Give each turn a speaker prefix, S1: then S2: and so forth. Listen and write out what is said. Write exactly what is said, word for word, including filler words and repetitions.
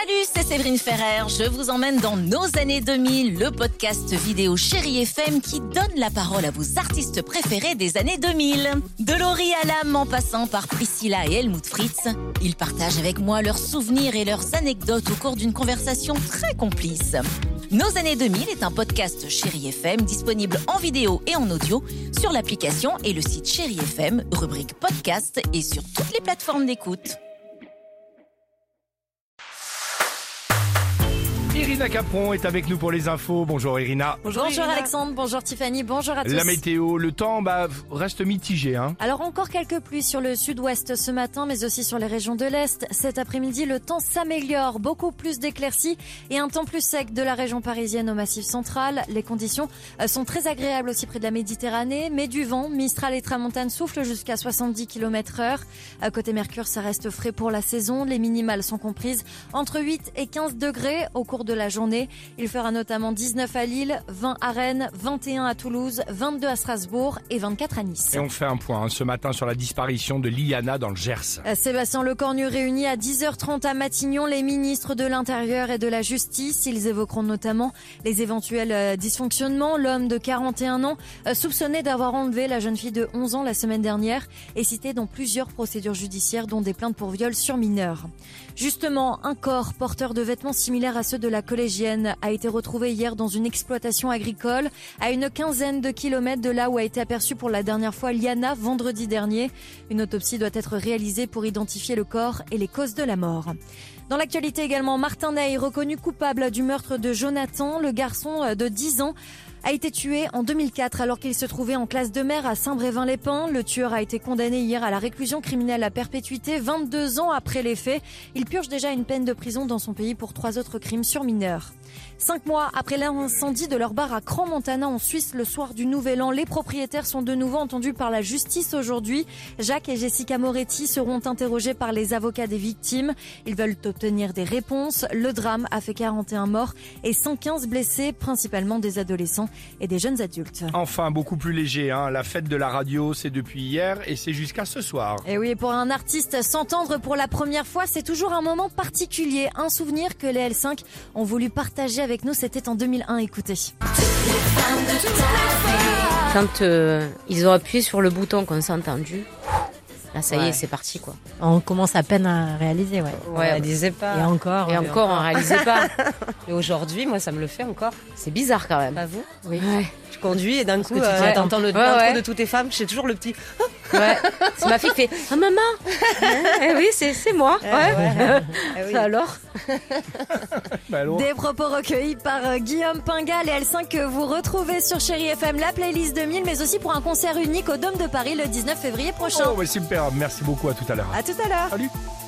S1: Salut, c'est Séverine Ferrer. Je vous emmène dans nos années deux mille, le podcast vidéo Chérie F M qui donne la parole à vos artistes préférés des années deux mille. De Laurie Hallam en passant par Priscilla et Helmut Fritz, ils partagent avec moi leurs souvenirs et leurs anecdotes au cours d'une conversation très complice. Nos années deux mille est un podcast Chérie F M disponible en vidéo et en audio sur l'application et le site Chérie F M, rubrique podcast et sur toutes les plateformes d'écoute.
S2: Irina Capron est avec nous pour les infos. Bonjour Irina.
S3: Bonjour, bonjour Alexandre, bonjour Tiffany, bonjour à tous.
S2: La météo, le temps bah, reste mitigé. Hein.
S3: Alors encore quelques pluies sur le sud-ouest ce matin, mais aussi sur les régions de l'Est. Cet après-midi, le temps s'améliore, beaucoup plus d'éclaircies et un temps plus sec de la région parisienne au Massif central. Les conditions sont très agréables aussi près de la Méditerranée, mais du vent, Mistral et Tramontane soufflent jusqu'à soixante-dix kilomètres heure. Côté Mercure, ça reste frais pour la saison. Les minimales sont comprises entre huit et quinze degrés au cours de la journée. Il fera notamment dix-neuf à Lille, vingt à Rennes, vingt et un à Toulouse, vingt-deux à Strasbourg et vingt-quatre à Nice.
S2: Et on fait un point hein, ce matin sur la disparition de Liana dans le Gers.
S3: Sébastien Lecornu réunit à dix heures trente à Matignon les ministres de l'Intérieur et de la Justice. Ils évoqueront notamment les éventuels dysfonctionnements. L'homme de quarante et un ans, soupçonné d'avoir enlevé la jeune fille de onze ans la semaine dernière, est cité dans plusieurs procédures judiciaires, dont des plaintes pour viol sur mineurs. Justement, un corps porteur de vêtements similaires à ceux de la collégienne a été retrouvé hier dans une exploitation agricole à une quinzaine de kilomètres de là où a été aperçue pour la dernière fois Liana vendredi dernier. Une autopsie doit être réalisée pour identifier le corps et les causes de la mort. Dans l'actualité également, Martin Ney, reconnu coupable du meurtre de Jonathan, le garçon de dix ans, a été tué en deux mille quatre alors qu'il se trouvait en classe de mer à Saint-Brévin-les-Pins. Le tueur a été condamné hier à la réclusion criminelle à perpétuité, vingt-deux ans après les faits. Il purge déjà une peine de prison dans son pays pour trois autres crimes sur mineurs. Cinq mois après l'incendie de leur bar à Crans-Montana en Suisse le soir du Nouvel An, les propriétaires sont de nouveau entendus par la justice aujourd'hui. Jacques et Jessica Moretti seront interrogés par les avocats des victimes. Ils veulent obtenir des réponses. Le drame a fait quarante et un morts et cent quinze blessés, principalement des adolescents et des jeunes adultes.
S2: Enfin, beaucoup plus léger, hein. La fête de la radio, c'est depuis hier et c'est jusqu'à ce soir.
S3: Et oui, pour un artiste, s'entendre pour la première fois, c'est toujours un moment particulier. Un souvenir que les L cinq ont voulu partager avec nous, c'était en deux mille un. Écoutez.
S4: Quand euh, ils ont appuyé sur le bouton qu'on s'est entendu, là ça ouais. y est, c'est parti quoi.
S5: On commence à peine à réaliser, ouais.
S4: On ouais, réalisait pas.
S5: Et encore.
S4: Et encore, on réalisait pas.
S6: Et aujourd'hui, moi, ça me le fait encore.
S4: C'est bizarre quand même.
S6: Pas vous ?
S4: Oui. Ouais.
S6: Je conduis et d'un coup,
S4: tu
S6: euh,
S4: ouais.
S6: t'entends le
S4: ouais,
S6: l'intro
S4: ouais.
S6: de toutes les femmes. J'ai toujours le petit.
S4: Ouais. C'est ma fille qui fait ah maman. Eh oui, c'est c'est moi. Ouais. ouais. Eh oui. Alors.
S2: bah alors.
S3: Des propos recueillis par euh, Guillaume Pingal et L cinq que vous retrouvez sur Chérie F M, la playlist deux mille, mais aussi pour un concert unique au Dôme de Paris le dix-neuf février prochain.
S2: Oh, ouais, super. Merci beaucoup. À tout à l'heure.
S3: À tout à l'heure.
S2: Salut.